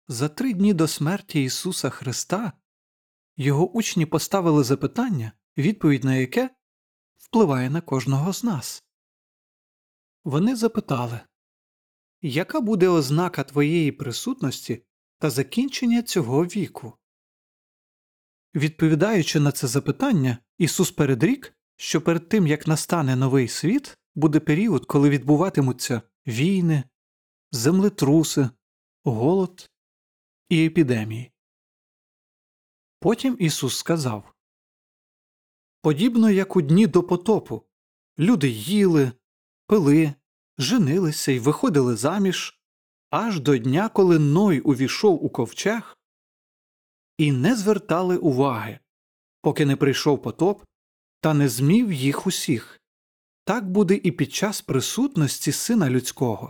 За 3 дні до смерті Ісуса Христа його учні поставили запитання, відповідь на яке впливає на кожного з нас. Вони запитали: «Яка буде ознака твоєї присутності та закінчення цього віку?» Відповідаючи на це запитання, Ісус передрік, що перед тим, як настане новий світ, буде період, коли відбуватимуться війни, землетруси, голод і епідемії. Потім Ісус сказав: «Подібно як у дні до потопу, люди їли, пили, женилися й виходили заміж, аж до дня, коли Ной увійшов у ковчег, і не звертали уваги, поки не прийшов потоп та не змів їх усіх. Так буде і під час присутності Сина Людського».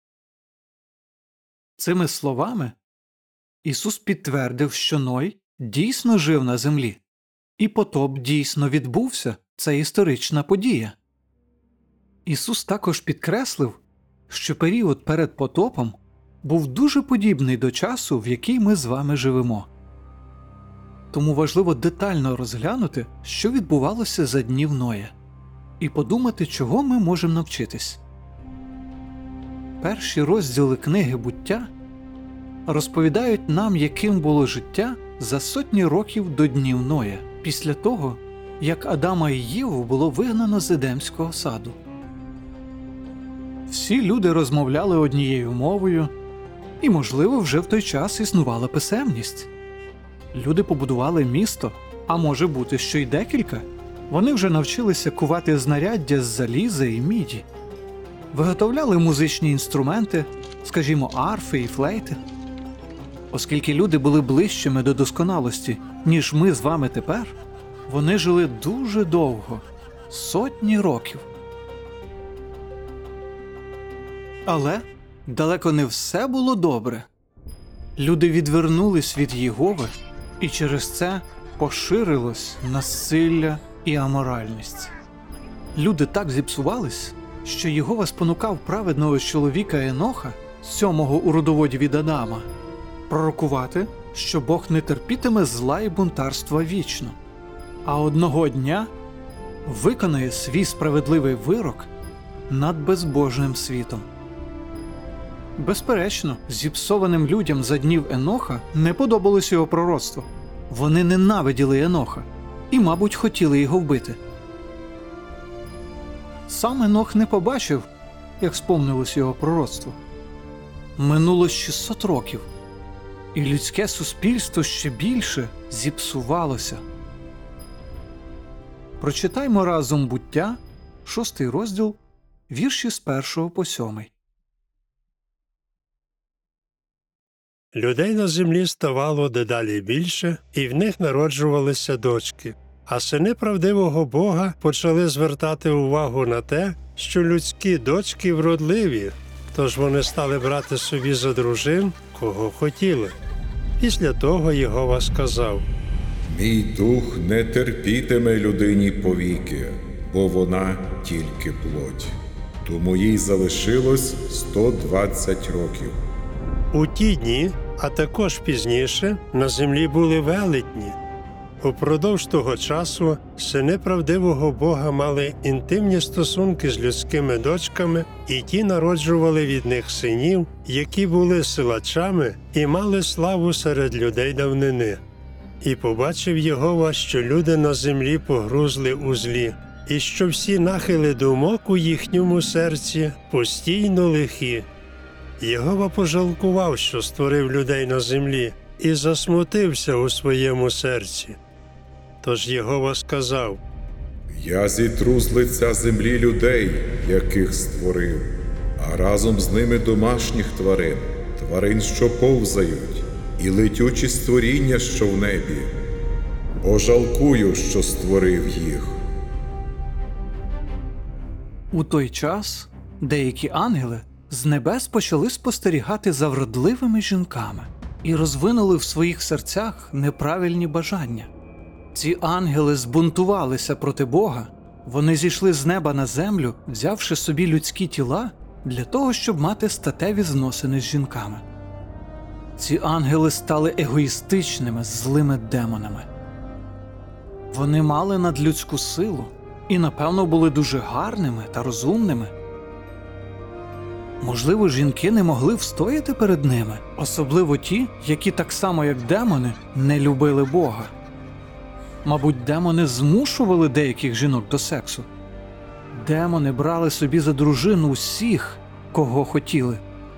Цими словами Ісус підтвердив, що Ной дійсно жив на землі, і потоп дійсно відбувся – це історична подія. Ісус також підкреслив, що період перед потопом був дуже подібний до часу, в який ми з вами живемо. Тому важливо детально розглянути, що відбувалося за днів Ноя, і подумати, чого ми можемо навчитись. Перші розділи книги «Буття» розповідають нам, яким було життя за сотні років до днів Ноя, після того, як Адама і Єву було вигнано з Едемського саду. Всі люди розмовляли однією мовою, і, можливо, вже в той час існувала писемність. Люди побудували місто, а може бути, що й декілька. Вони вже навчилися кувати знаряддя з заліза і міді. Виготовляли музичні інструменти, скажімо, арфи і флейти. Оскільки люди були ближчими до досконалості, ніж ми з вами тепер, вони жили дуже довго – сотні років. Але далеко не все було добре. Люди відвернулись від Єгови, і через це поширилось насилля і аморальність. Люди так зіпсувались, що Єгова спонукав праведного чоловіка Еноха, 7-го у родоводі від Адама, пророкувати, що Бог не терпітиме зла і бунтарства вічно, а одного дня виконає свій справедливий вирок над безбожним світом. Безперечно, зіпсованим людям за днів Еноха не подобалось його пророцтво. Вони ненавиділи Еноха і, мабуть, хотіли його вбити. Сам Енох не побачив, як сповнилось його пророцтво. Минуло 600 років, і людське суспільство ще більше зіпсувалося. Прочитаймо разом «Буття», 6 розділ, вірші з 1 по 7. Людей на землі ставало дедалі більше, і в них народжувалися дочки. А сини правдивого Бога почали звертати увагу на те, що людські дочки вродливі, тож вони стали брати собі за дружин, кого хотіли. Після того Єгова сказав: «Мій дух не терпітиме людині повіки, бо вона тільки плоть. Тому їй залишилось 120 років». У ті дні, а також пізніше, на землі були велетні. Упродовж того часу сини правдивого Бога мали інтимні стосунки з людськими дочками, і ті народжували від них синів, які були силачами і мали славу серед людей давнини. І побачив Єгова, що люди на землі погрузли у злі, і що всі нахили думок у їхньому серці постійно лихі. Єгова пожалкував, що створив людей на землі, і засмутився у своєму серці. Тож Єгова сказав: «Я зітру з лиця землі людей, яких створив, а разом з ними домашніх тварин, тварин, що повзають, і летючі створіння, що в небі. Бо жалкую, що створив їх». У той час деякі ангели з небес почали спостерігати за вродливими жінками і розвинули в своїх серцях неправильні бажання. Ці ангели збунтувалися проти Бога, вони зійшли з неба на землю, взявши собі людські тіла для того, щоб мати статеві зносини з жінками. ці ангели стали егоїстичними, злими демонами. Вони мали надлюдську силу і, напевно, були дуже гарними та розумними. Можливо, жінки не могли встояти перед ними, особливо ті, які так само, як демони, не любили Бога. Мабуть, демони змушували деяких жінок до сексу. Демони брали собі за дружину усіх, кого хотіли.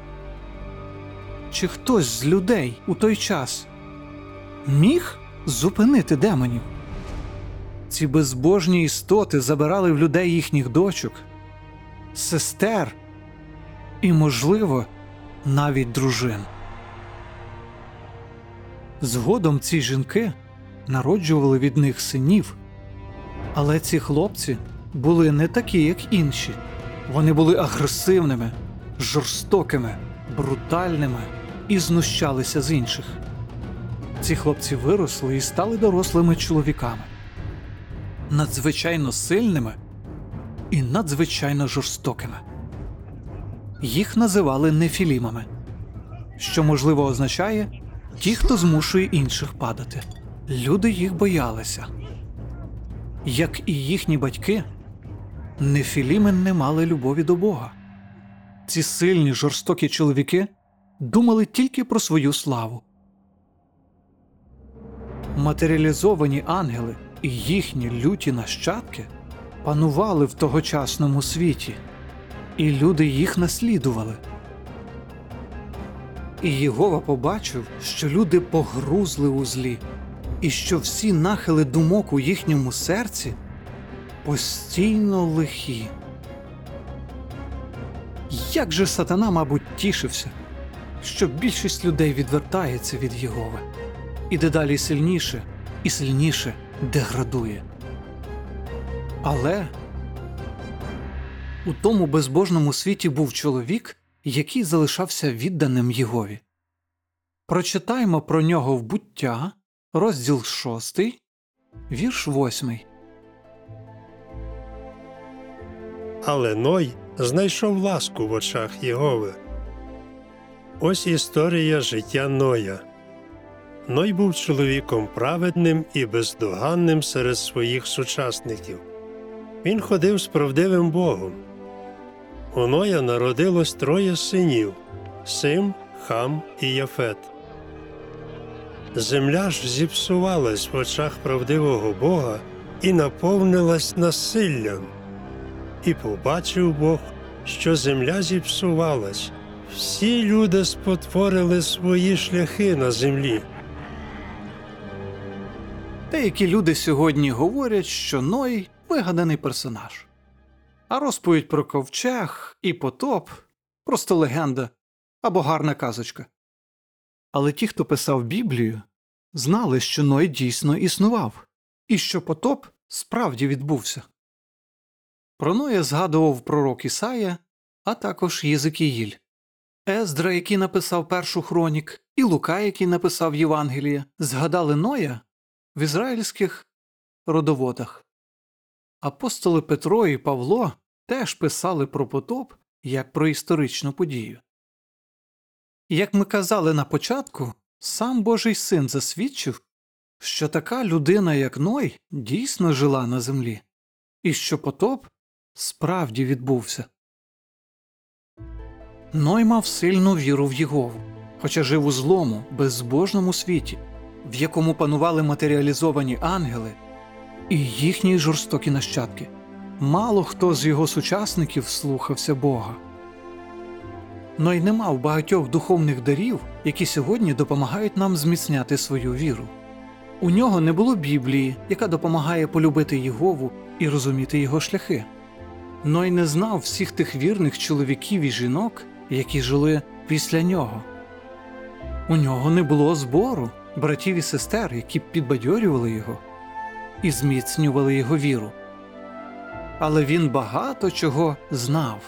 Чи хтось з людей у той час міг зупинити демонів? Ці безбожні істоти забирали в людей їхніх дочок, сестер і, можливо, навіть дружин. Згодом ці жінки народжували від них синів, але ці хлопці були не такі, як інші. Вони були агресивними, жорстокими, брутальними і знущалися з інших. Ці хлопці виросли і стали дорослими чоловіками, надзвичайно сильними і надзвичайно жорстокими. Їх називали нефілімами, що, можливо, означає «ті, хто змушує інших падати». Люди їх боялися. Як і їхні батьки, нефіліми не мали любові до Бога. Ці сильні, жорстокі чоловіки думали тільки про свою славу. Матеріалізовані ангели і їхні люті нащадки панували в тогочасному світі, і люди їх наслідували. І Єгова побачив, що люди погрузли у злі, і що всі нахили думок у їхньому серці постійно лихі. Як же сатана, мабуть, тішився, що більшість людей відвертається від Єгови і дедалі сильніше і сильніше деградує. Але у тому безбожному світі був чоловік, який залишався відданим Єгові. Прочитаймо про нього в Буття, розділ 6, вірш 8. Але Ной знайшов ласку в очах Єгови. Ось історія життя Ноя. Ной був чоловіком праведним і бездоганним серед своїх сучасників. Він ходив з правдивим Богом. У Ноя народилось 3 синів – Сим, Хам і Яфет. Земля ж зіпсувалась в очах правдивого Бога і наповнилась насиллям. І побачив Бог, що земля зіпсувалась. Всі люди спотворили свої шляхи на землі. Деякі люди сьогодні говорять, що Ной – вигаданий персонаж. А розповідь про ковчег і потоп – просто легенда або гарна казочка. Але ті, хто писав Біблію, знали, що Ной дійсно існував, і що потоп справді відбувся. Про Ноя згадував пророк Ісая, а також Єзикіїль, Ездра, який написав першу хронік, і Лука, який написав Євангелія, згадали Ноя в ізраїльських родоводах. Апостоли Петро і Павло теж писали про потоп як про історичну подію. Як ми казали на початку, сам Божий Син засвідчив, що така людина, як Ной, дійсно жила на землі, і що потоп справді відбувся. Ной мав сильну віру в Єгову, хоча жив у злому, безбожному світі, в якому панували матеріалізовані ангели і їхні жорстокі нащадки. Мало хто з його сучасників слухався Бога. Ной не мав багатьох духовних дарів, які сьогодні допомагають нам зміцняти свою віру. У нього не було Біблії, яка допомагає полюбити Єгову і розуміти його шляхи. Ной не знав всіх тих вірних чоловіків і жінок, які жили після нього. У нього не було збору, братів і сестер, які б підбадьорювали його і зміцнювали його віру. Але він багато чого знав.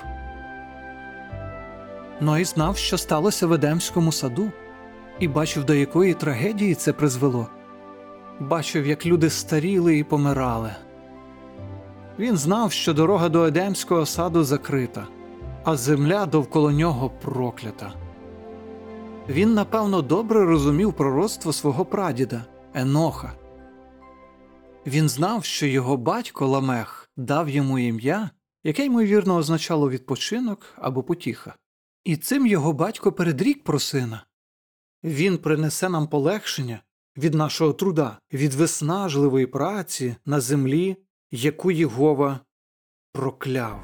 Ной знав, що сталося в Едемському саду, і бачив, до якої трагедії це призвело. Бачив, як люди старіли і помирали. Він знав, що дорога до Едемського саду закрита, а земля довкола нього проклята. Він, напевно, добре розумів пророцтво свого прадіда Еноха. Він знав, що його батько Ламех дав йому ім'я, яке, ймовірно, означало відпочинок або потіха. І цим його батько передрік про сина. Він принесе нам полегшення від нашого труда, від виснажливої праці на землі, яку Єгова прокляв.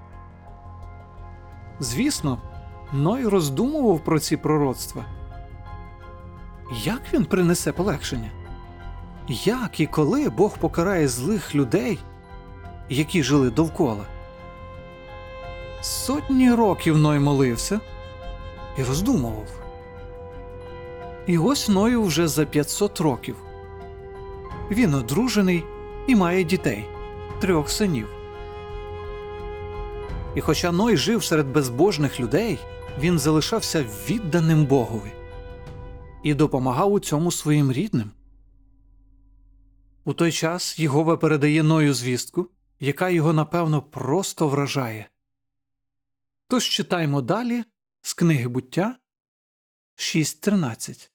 Звісно, Ной роздумував про ці пророцтва. Як він принесе полегшення? Як і коли Бог покарає злих людей, які жили довкола? Сотні років Ной молився і роздумував. І ось Ною вже за 500 років. Він одружений і має дітей, 3 синів. І хоча Ной жив серед безбожних людей, він залишався відданим Богові і допомагав у цьому своїм рідним. У той час Єгова передає Ною звістку, яка його, напевно, просто вражає. Тож читаємо далі з книги Буття 6.13.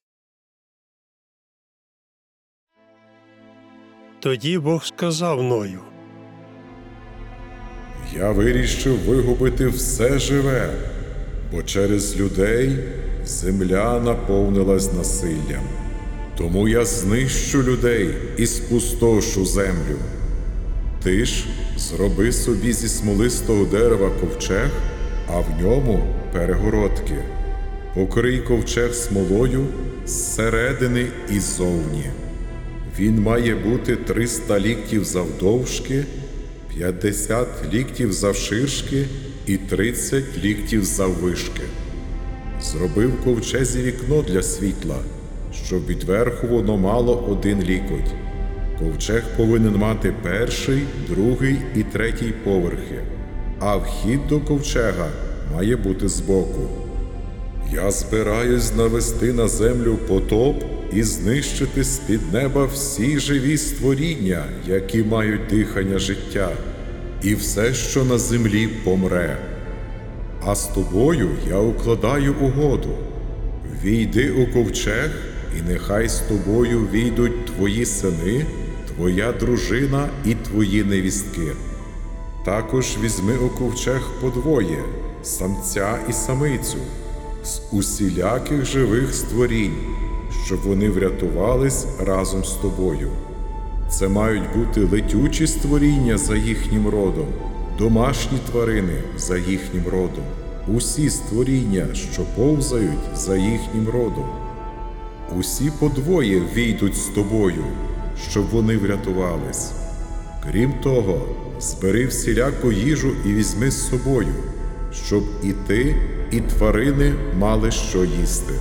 Тоді Бог сказав Ною: Я вирішив вигубити все живе, бо через людей земля наповнилась насиллям. Тому я знищу людей і спустошу землю. Ти ж зроби собі зі смолистого дерева ковчег, а в ньому перегородки. Покрий ковчег смолою зсередини і ззовні. Він має бути 300 ліктів завдовжки, 50 ліктів завширшки і 30 ліктів заввишки. Зроби в ковчезі вікно для світла, щоб відверху воно мало 1 лікоть. Ковчег повинен мати 1-й, 2-й і 3-й поверхи, а вхід до ковчега має бути збоку. Я збираюсь навести на землю потоп і знищити з-під неба всі живі створіння, які мають дихання життя, і все, що на землі, помре. А з тобою я укладаю угоду. Війди у ковчег, і нехай з тобою війдуть твої сини, твоя дружина і твої невістки. Також візьми у ковчег подвоє, самця і самицю, з усіляких живих створінь, щоб вони врятувались разом з тобою. Це мають бути летючі створіння за їхнім родом, домашні тварини за їхнім родом, усі створіння, що повзають за їхнім родом. Усі подвоє війдуть з тобою, щоб вони врятувались. Крім того, збери всіляку їжу і візьми з собою, щоб і ти, і тварини мали що їсти.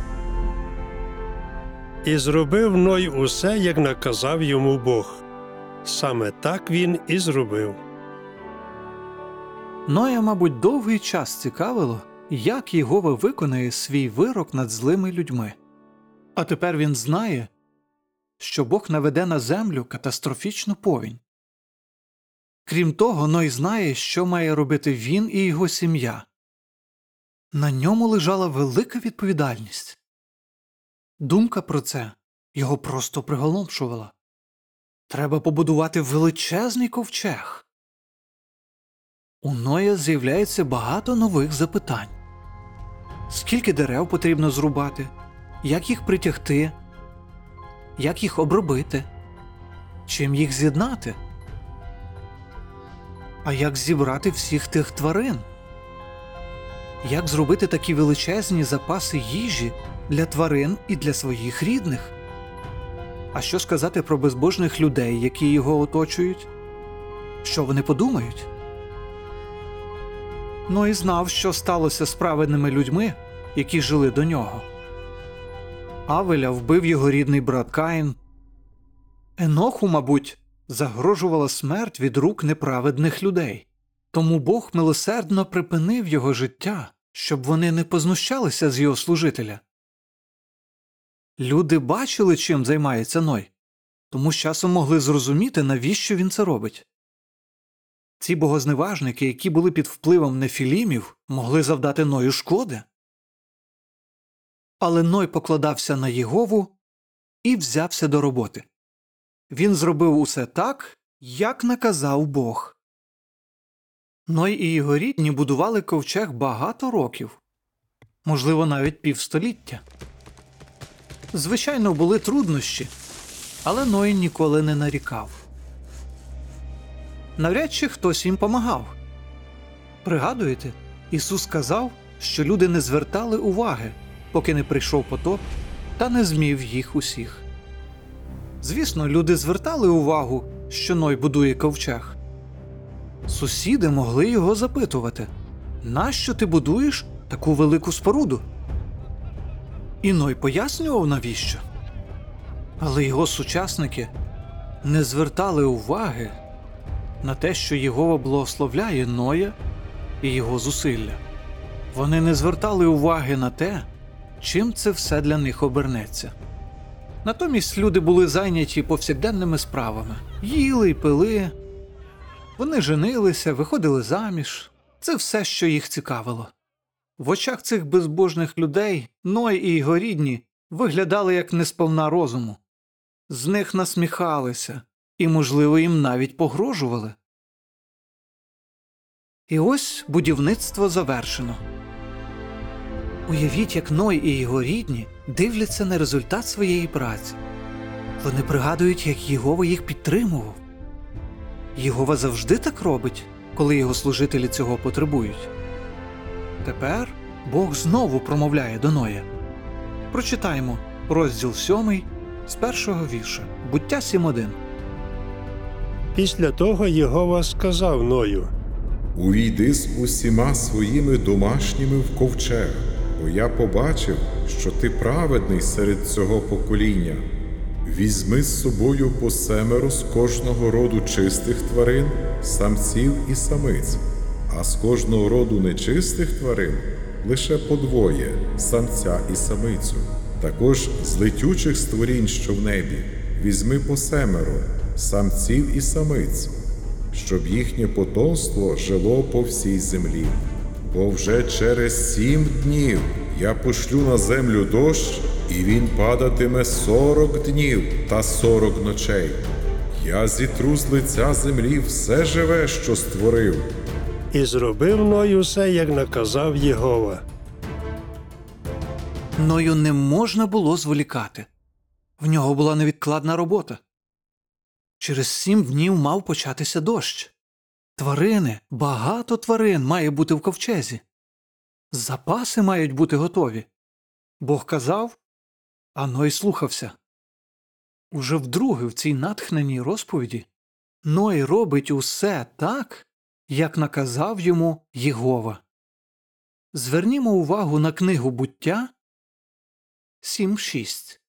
І зробив Ной усе, як наказав йому Бог. Саме так він і зробив. Ноя, мабуть, довгий час цікавило, як Єгова виконає свій вирок над злими людьми. А тепер він знає, що Бог наведе на землю катастрофічну повінь. Крім того, Ной знає, що має робити він і його сім'я. На ньому лежала велика відповідальність. Думка про це його просто приголомшувала. Треба побудувати величезний ковчег. У Ноя з'являється багато нових запитань. Скільки дерев потрібно зрубати? Як їх притягти? Як їх обробити? Чим їх з'єднати? А як зібрати всіх тих тварин? Як зробити такі величезні запаси їжі для тварин і для своїх рідних? А що сказати про безбожних людей, які його оточують? Що вони подумають? Ной знав, що сталося з праведними людьми, які жили до нього. Авеля вбив його рідний брат Каїн. Еноху, мабуть, загрожувала смерть від рук неправедних людей. Тому Бог милосердно припинив його життя, щоб вони не познущалися з його служителя. Люди бачили, чим займається Ной, тому з часом могли зрозуміти, навіщо він це робить. Ці богозневажники, які були під впливом нефілімів, могли завдати Ною шкоди. Але Ной покладався на Єгову і взявся до роботи. Він зробив усе так, як наказав Бог. Ной і його рідні будували ковчег багато років, можливо, навіть півстоліття. Звичайно, були труднощі, але Ной ніколи не нарікав. Навряд чи хтось їм помагав. Пригадуєте, Ісус сказав, що люди не звертали уваги, поки не прийшов потоп та не змів їх усіх. Звісно, люди звертали увагу, що Ной будує ковчег. Сусіди могли його запитувати: «Нащо ти будуєш таку велику споруду?» І Ной пояснював, навіщо. Але його сучасники не звертали уваги на те, що Єгова благословляє Ноя і його зусилля. Вони не звертали уваги на те, чим це все для них обернеться. Натомість люди були зайняті повсякденними справами. Їли й пили, вони женилися, виходили заміж. Це все, що їх цікавило. В очах цих безбожних людей Ной і його рідні виглядали як несповна розуму. З них насміхалися і, можливо, їм навіть погрожували. І ось будівництво завершено. Уявіть, як Ной і його рідні дивляться на результат своєї праці. Вони пригадують, як Єгова їх підтримував. Єгова завжди так робить, коли його служителі цього потребують. Тепер Бог знову промовляє до Ноя. Прочитаємо розділ 7 з 1-го вірша, Буття 7.1. Після того Єгова сказав Ною: «Увійди з усіма своїми домашніми в ковчег, бо я побачив, що ти праведний серед цього покоління. Візьми з собою по 7 з кожного роду чистих тварин, самців і самиць, а з кожного роду нечистих тварин лише по 2 – самця і самицю. Також з летючих створінь, що в небі, візьми по 7 – самців і самиць, щоб їхнє потомство жило по всій землі. Бо вже через 7 днів я пошлю на землю дощ, і він падатиме 40 днів та 40 ночей. Я зітру з лиця землі все живе, що створив». І зробив Ной усе, як наказав Єгова. Ною не можна було зволікати. В нього була невідкладна робота. Через 7 днів мав початися дощ. Тварини, багато тварин має бути в ковчезі. Запаси мають бути готові. Бог казав, а Ной слухався. Уже вдруге в цій натхненій розповіді Ной робить усе так, як наказав йому Єгова. Звернімо увагу на книгу Буття 7.6.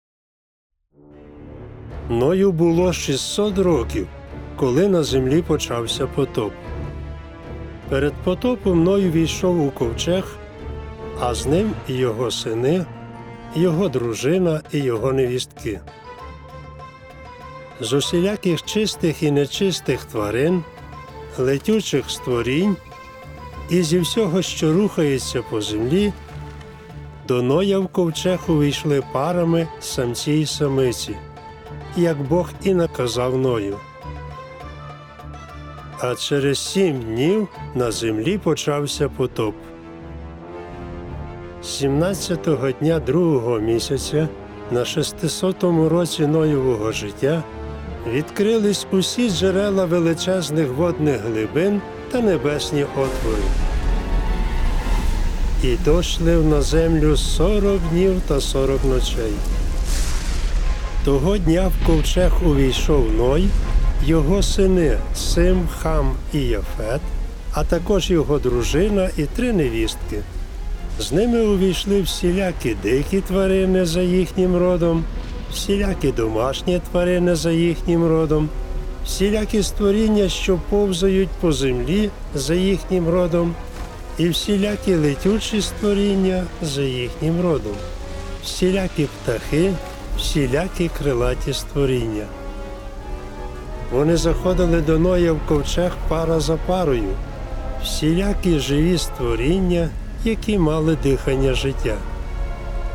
Ною було 600 років, коли на землі почався потоп. Перед потопом Ной війшов у ковчег, а з ним і його сини, його дружина і його невістки. З усіляких чистих і нечистих тварин, летючих створінь і зі всього, що рухається по землі, до Ноя в ковчег увійшли парами самці й самиці, як Бог і наказав Ною. А через 7 днів на землі почався потоп. 17-го дня 2-го місяця на 600-му році Ноєвого життя відкрились усі джерела величезних водних глибин та небесні отвори. І дощ лив на землю 40 днів та 40 ночей. Того дня в ковчег увійшов Ной, його сини Сим, Хам і Яфет, а також його дружина і 3 невістки. З ними увійшли всілякі дикі тварини за їхнім родом, всілякі домашні тварини за їхнім родом, всілякі створіння, що повзають по землі за їхнім родом, і всілякі летючі створіння за їхнім родом, всілякі птахи, всілякі крилаті створіння. Вони заходили до Ноя в ковчег пара за парою, всілякі живі створіння, які мали дихання життя.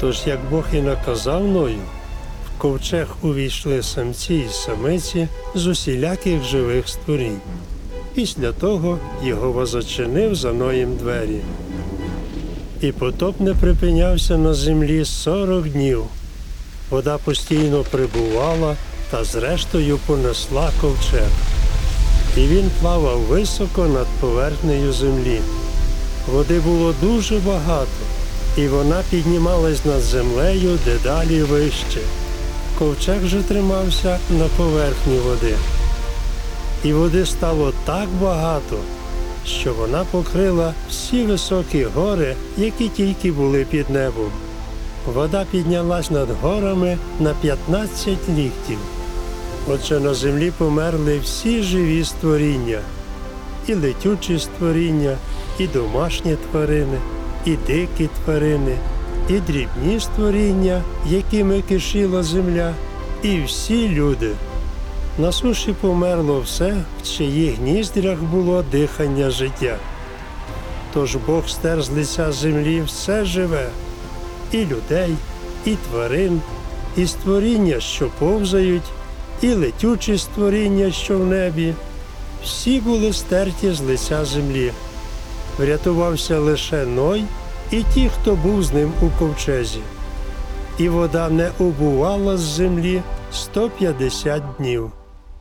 Тож, як Бог і наказав Ною, в ковчег увійшли самці і самиці з усіляких живих створінь. Після того Єгова зачинив за Ноєм двері. І потоп не припинявся на землі 40 днів. Вода постійно прибувала та зрештою понесла ковчег. І він плавав високо над поверхнею землі. Води було дуже багато, і вона піднімалась над землею дедалі вище. Ковчег же тримався на поверхні води. І води стало так багато, що вона покрила всі високі гори, які тільки були під небом. Вода піднялась над горами на 15 ліктів. Отже, на землі померли всі живі створіння, і летючі створіння, і домашні тварини, і дикі тварини, і дрібні створіння, якими кишіла земля, і всі люди. На суші померло все, в чиїх ніздрях було дихання життя. Тож Бог стер з лиця землі все живе, і людей, і тварин, і створіння, що повзають, і летючі створіння, що в небі. Всі були стерті з лиця землі. Врятувався лише Ной і ті, хто був з ним у ковчезі. І вода не убувала з землі 150 днів.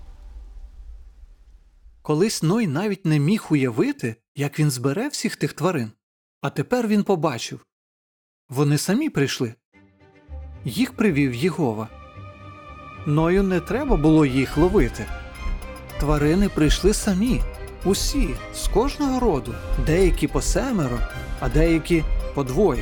Колись Ной навіть не міг уявити, як він збере всіх тих тварин. А тепер він побачив. Вони самі прийшли. Їх привів Єгова. Ною не треба було їх ловити. Тварини прийшли самі. Усі, з кожного роду. Деякі по 7, а деякі по 2.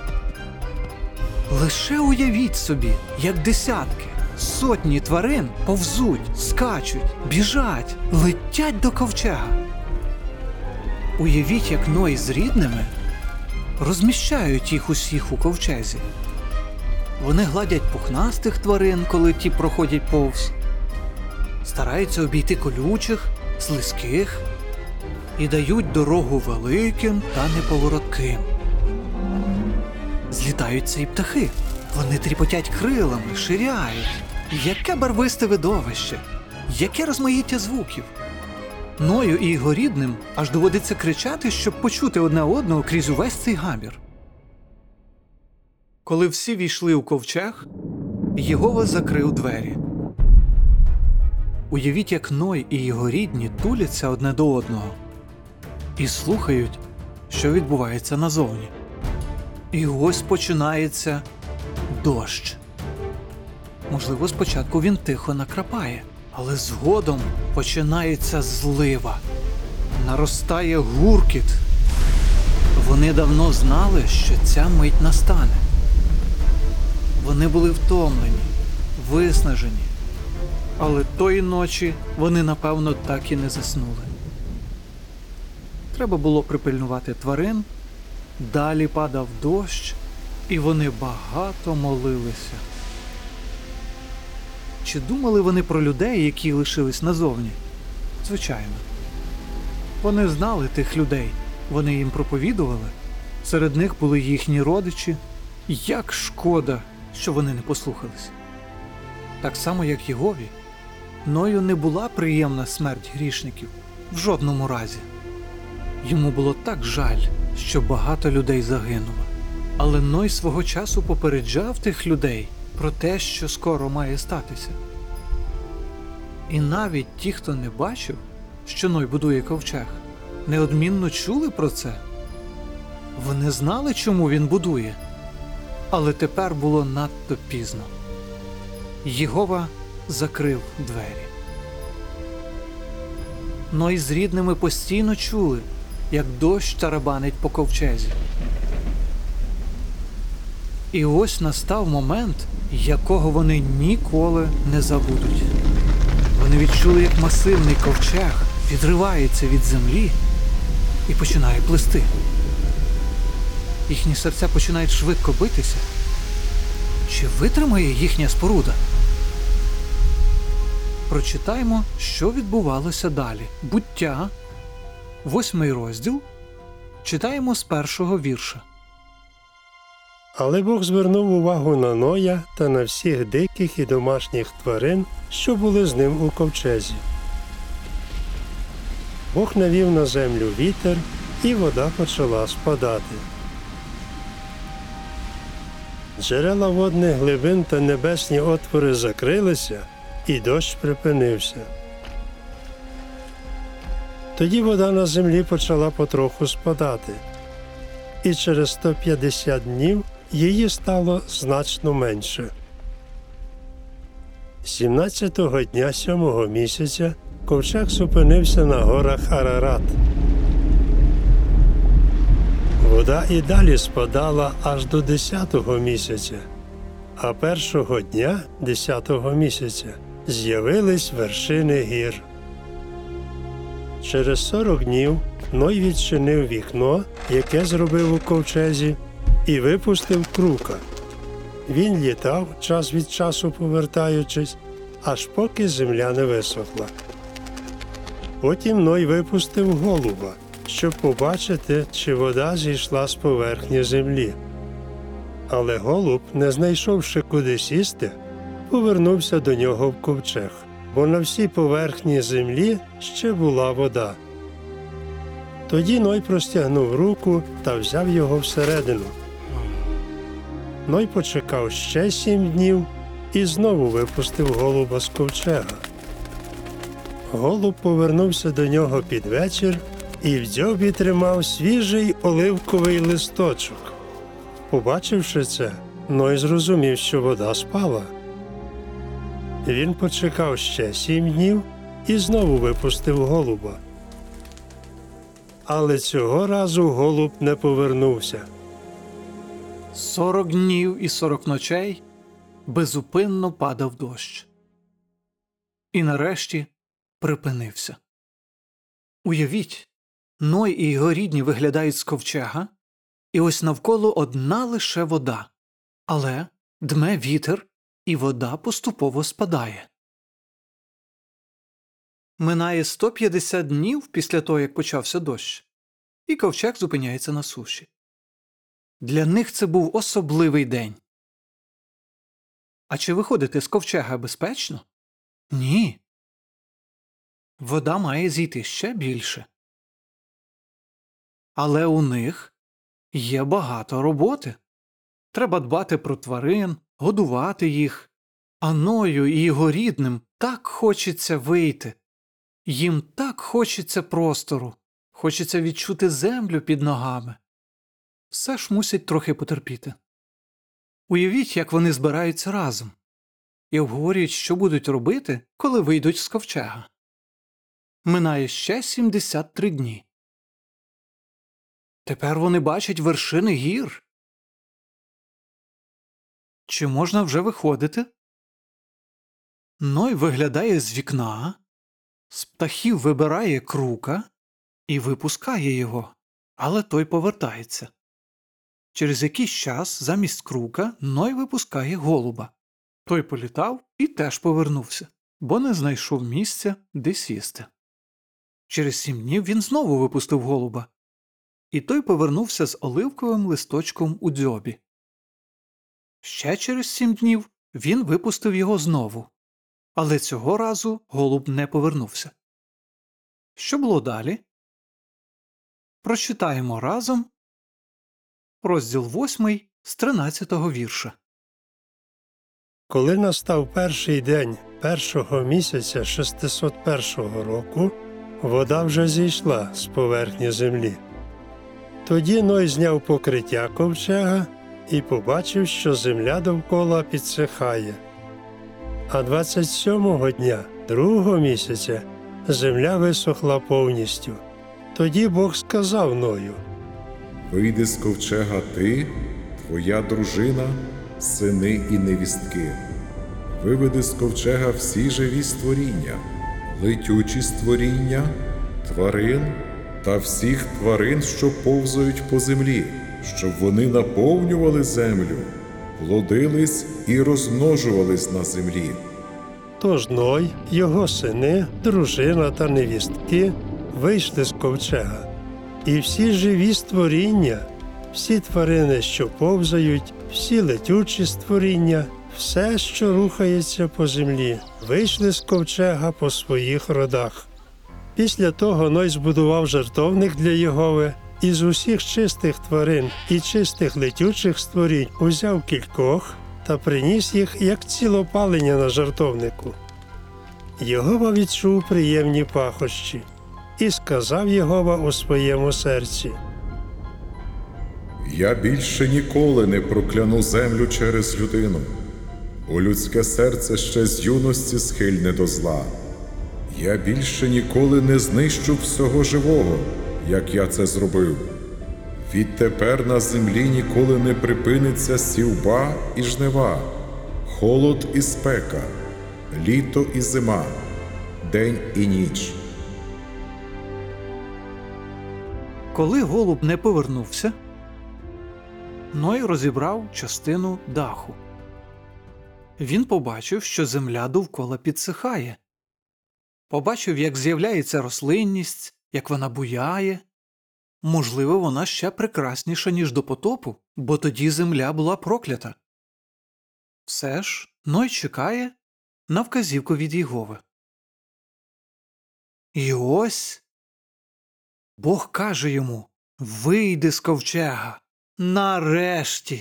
Лише уявіть собі, як десятки, сотні тварин повзуть, скачуть, біжать, летять до ковчега. Уявіть, як Ной з рідними розміщають їх усіх у ковчезі. Вони гладять пухнастих тварин, коли ті проходять повз, стараються обійти колючих, слизьких і дають дорогу великим та неповоротким. Злітаються і птахи. Вони тріпотять крилами, ширяють. Яке барвисте видовище! Яке розмаїття звуків! Ною і його рідним аж доводиться кричати, щоб почути одне одного крізь увесь цей гамір. Коли всі війшли у ковчег, Єгова закрив двері. Уявіть, як Ной і його рідні туляться одне до одного і слухають, що відбувається назовні. І ось починається дощ. Можливо, спочатку він тихо накрапає, але згодом починається злива. Наростає гуркіт. Вони давно знали, що ця мить настане. Вони були втомлені, виснажені. Але тої ночі вони, напевно, так і не заснули. Треба було припильнувати тварин, далі падав дощ, і вони багато молилися. Чи думали вони про людей, які лишились назовні? Звичайно. Вони знали тих людей, вони їм проповідували. Серед них були їхні родичі. Як шкода, що вони не послухались. Так само, як Єгові, Ною не була приємна смерть грішників. В жодному разі. Йому було так жаль, що багато людей загинуло. Але Ной свого часу попереджав тих людей про те, що скоро має статися. І навіть ті, хто не бачив, що Ной будує ковчег, неодмінно чули про це. Вони знали, чому він будує. Але тепер було надто пізно. Єгова закрив двері. Ной з рідними постійно чули, як дощ тарабанить по ковчезі. І ось настав момент, якого вони ніколи не забудуть. Вони відчули, як масивний ковчег відривається від землі і починає плисти. Їхні серця починають швидко битися. Чи витримає їхня споруда? Прочитаймо, що відбувалося далі. Буття, 8 розділ, читаємо з 1-го вірша. Але Бог звернув увагу на Ноя та на всіх диких і домашніх тварин, що були з ним у ковчезі. Бог навів на землю вітер, і вода почала спадати. Джерела водних глибин та небесні отвори закрилися, і дощ припинився. Тоді вода на землі почала потроху спадати, і через 150 днів її стало значно менше. 17-го дня 7-го місяця ковчег зупинився на горах Арарат. Вода і далі спадала аж до 10-го місяця, а першого дня 10-го місяця з'явились вершини гір. Через 40 днів Ной відчинив вікно, яке зробив у ковчезі, і випустив крука. Він літав, час від часу повертаючись, аж поки земля не висохла. Потім Ной випустив голуба, щоб побачити, чи вода зійшла з поверхні землі. Але голуб, не знайшовши куди сісти, повернувся до нього в ковчег, бо на всій поверхні землі ще була вода. Тоді Ной простягнув руку та взяв його всередину. Ной почекав ще 7 днів і знову випустив голуба з ковчега. Голуб повернувся до нього під вечір і в дзьобі тримав свіжий оливковий листочок. Побачивши це, Ной зрозумів, що вода спала. Він почекав ще 7 днів і знову випустив голуба. Але цього разу голуб не повернувся. 40 днів і 40 ночей безупинно падав дощ. І нарешті припинився. Уявіть, Ной і його рідні виглядають з ковчега, і ось навколо одна лише вода. Але дме вітер, і вода поступово спадає. Минає 150 днів після того, як почався дощ, і ковчег зупиняється на суші. Для них це був особливий день. А чи виходити з ковчега безпечно? Ні. Вода має зійти ще більше. Але у них є багато роботи. Треба дбати про тварин, годувати їх. А Ною і його рідним так хочеться вийти. Їм так хочеться простору, хочеться відчути землю під ногами. Все ж мусять трохи потерпіти. Уявіть, як вони збираються разом і обговорюють, що будуть робити, коли вийдуть з ковчега. Минає ще 73 дні. Тепер вони бачать вершини гір. Чи можна вже виходити? Ной виглядає з вікна, з птахів вибирає крука і випускає його, але той повертається. Через якийсь час замість крука Ной випускає голуба. Той політав і теж повернувся, бо не знайшов місця, де сісти. Через 7 днів він знову випустив голуба, і той повернувся з оливковим листочком у дзьобі. Ще через 7 днів він випустив його знову, але цього разу голуб не повернувся. Що було далі? Прочитаємо разом розділ 8 з 13-го вірша. Коли настав перший день першого місяця 601 року, вода вже зійшла з поверхні землі. Тоді Ной зняв покриття ковчега і побачив, що земля довкола підсихає. А 27-го дня другого місяця земля висохла повністю. Тоді Бог сказав Ною: «Вийди з ковчега ти, твоя дружина, сини і невістки. Виведи з ковчега всі живі створіння, летючі створіння, тварин та всіх тварин, що повзають по землі, щоб вони наповнювали землю, плодились і розмножувались на землі». Тож Ной, його сини, дружина та невістки вийшли з ковчега. І всі живі створіння, всі тварини, що повзають, всі летючі створіння, все, що рухається по землі, вийшли з ковчега по своїх родах. Після того Ной збудував жертовник для Єгови, і з усіх чистих тварин і чистих летючих створінь узяв кількох та приніс їх як цілопалення на жертовнику. Єгова відчув приємні пахощі, і сказав Єгова у своєму серці: Я більше ніколи не прокляну землю через людину, бо людське серце ще з юності схильне до зла. Я більше ніколи не знищу всього живого, як я це зробив. Відтепер на землі ніколи не припиниться сівба і жнива, холод і спека, літо і зима, день і ніч. Коли голуб не повернувся, Ной розібрав частину даху. Він побачив, що земля довкола підсихає. Побачив, як з'являється рослинність, як вона буяє. Можливо, вона ще прекрасніша, ніж до потопу, бо тоді земля була проклята. Все ж Ной чекає на вказівку від Єгови. І ось Бог каже йому: «Вийди з ковчега! Нарешті!»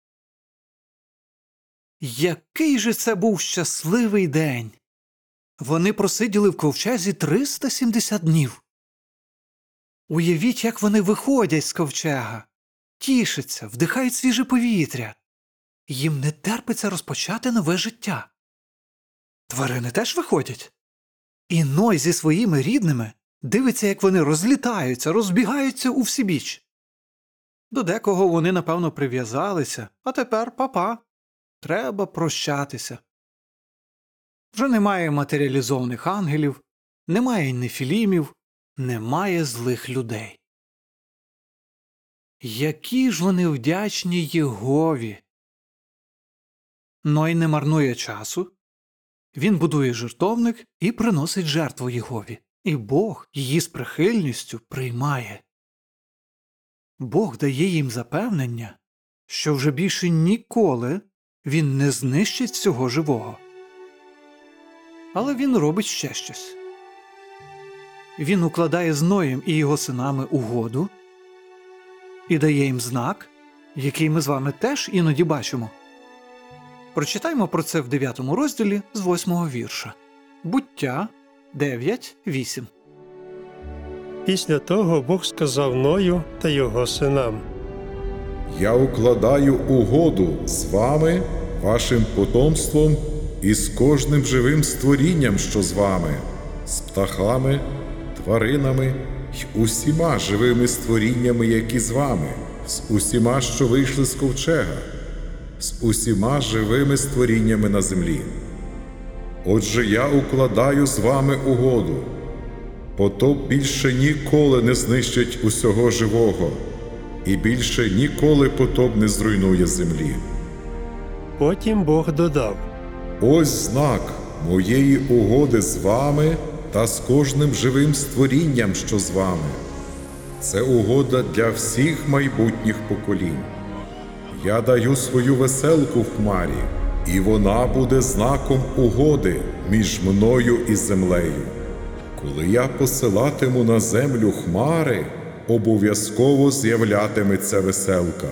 Який же це був щасливий день! Вони просиділи в ковчезі 370 днів. Уявіть, як вони виходять з ковчега, тішаться, вдихають свіже повітря. Їм не терпиться розпочати нове життя. Тварини теж виходять. І Ной зі своїми рідними дивиться, як вони розлітаються, розбігаються у всібіч. До декого вони, напевно, прив'язалися, а тепер па-па. Треба прощатися. Вже немає матеріалізованих ангелів, немає нефілімів, немає злих людей. Які ж вони вдячні Єгові! Ной не марнує часу. Він будує жертовник і приносить жертву Єгові. І Бог її з прихильністю приймає. Бог дає їм запевнення, що вже більше ніколи він не знищить всього живого. Але він робить ще щось. Він укладає з Ноєм і його синами угоду і дає їм знак, який ми з вами теж іноді бачимо. Прочитаймо про це в 9 розділі з 8 вірша. Буття 9:8. Після того Бог сказав Ною та його синам: Я укладаю угоду з вами, вашим потомством і з кожним живим створінням, що з вами, з птахами, тваринами й усіма живими створіннями, які з вами, з усіма, що вийшли з ковчега, з усіма живими створіннями на землі. Отже, я укладаю з вами угоду. Потоп більше ніколи не знищить усього живого, і більше ніколи потоп не зруйнує землі. Потім Бог додав: Ось знак моєї угоди з вами та з кожним живим створінням, що з вами. Це угода для всіх майбутніх поколінь. Я даю свою веселку в хмарі, і вона буде знаком угоди між мною і землею. Коли я посилатиму на землю хмари, обов'язково з'являтиметься веселка.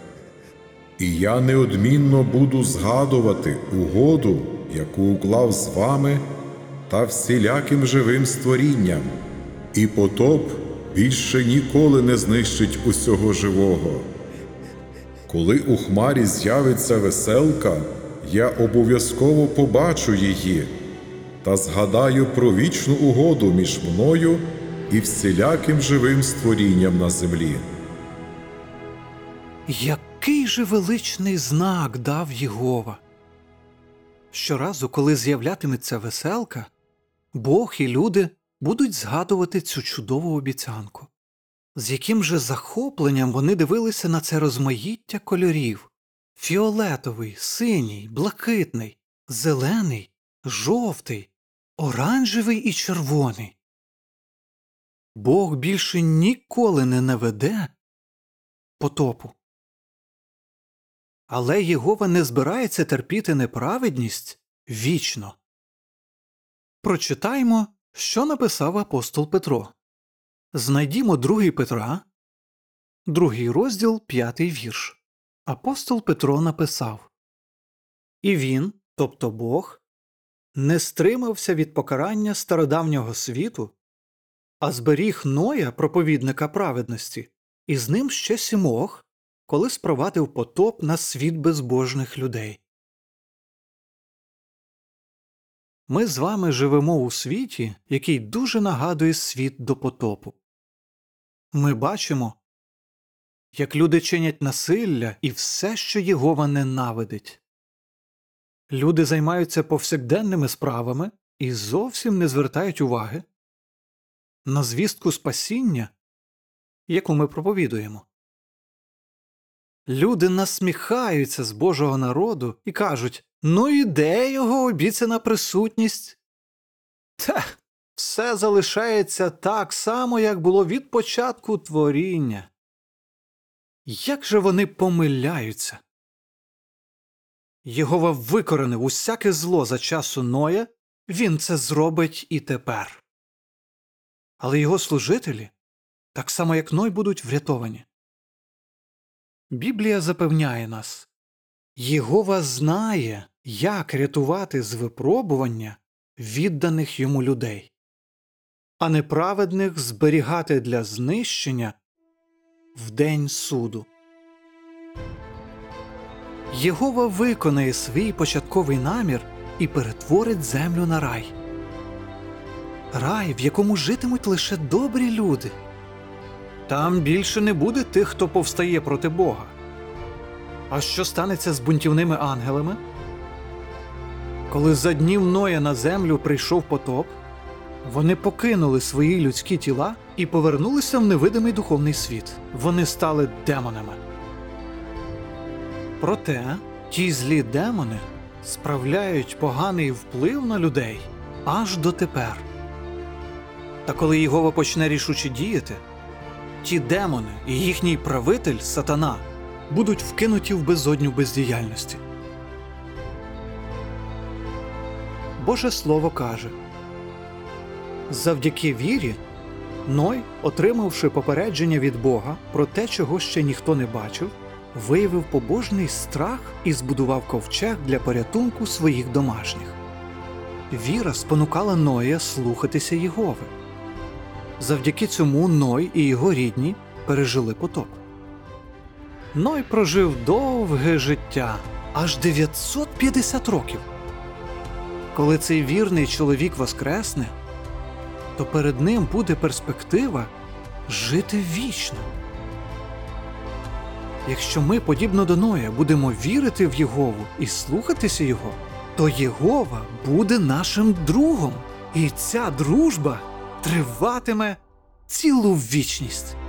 І я неодмінно буду згадувати угоду, яку уклав з вами та всіляким живим створінням, і потоп більше ніколи не знищить усього живого. Коли у хмарі з'явиться веселка, я обов'язково побачу її та згадаю про вічну угоду між мною і всіляким живим створінням на землі. Який же величний знак дав Єгова! Щоразу, коли з'являтиметься веселка, Бог і люди будуть згадувати цю чудову обіцянку. З яким же захопленням вони дивилися на це розмаїття кольорів – фіолетовий, синій, блакитний, зелений, жовтий, оранжевий і червоний. Бог більше ніколи не наведе потопу. Але Єгова не збирається терпіти неправедність вічно. Прочитаймо, що написав апостол Петро. Знайдімо 2 Петра, 2 розділ, 5 вірш. Апостол Петро написав: «І він, тобто Бог, не стримався від покарання стародавнього світу, а зберіг Ноя, проповідника праведності, і з ним ще 7, коли спровадив потоп на світ безбожних людей». Ми з вами живемо у світі, який дуже нагадує світ до потопу. Ми бачимо, як люди чинять насилля і все, що Єгова ненавидить. Люди займаються повсякденними справами і зовсім не звертають уваги на звістку спасіння, яку ми проповідуємо. Люди насміхаються з Божого народу і кажуть: «Ну і де його обіцяна присутність?» Та, все залишається так само, як було від початку творіння. Як же вони помиляються! Єгова викоренив усяке зло за часу Ноя, він це зробить і тепер. Але його служителі, так само як Ной, будуть врятовані. Біблія запевняє нас: Єгова знає, як рятувати з випробування відданих йому людей, а неправедних зберігати для знищення в день суду. Єгова виконає свій початковий намір і перетворить землю на рай. Рай, в якому житимуть лише добрі люди. Там більше не буде тих, хто повстає проти Бога. А що станеться з бунтівними ангелами? Коли за днів Ноя на землю прийшов потоп, вони покинули свої людські тіла і повернулися в невидимий духовний світ. Вони стали демонами. Проте ті злі демони справляють поганий вплив на людей аж дотепер. Та коли Єгова почне рішуче діяти, ті демони і їхній правитель, сатана, будуть вкинуті в безодню бездіяльності. Боже Слово каже: завдяки вірі Ной, отримавши попередження від Бога про те, чого ще ніхто не бачив, виявив побожний страх і збудував ковчег для порятунку своїх домашніх. Віра спонукала Ноя слухатися Єгови. Завдяки цьому Ной і його рідні пережили потоп. Ной прожив довге життя, аж 950 років. Коли цей вірний чоловік воскресне, то перед ним буде перспектива жити вічно. Якщо ми, подібно до Ноя, будемо вірити в Єгову і слухатися Його, то Єгова буде нашим другом, і ця дружба триватиме цілу вічність.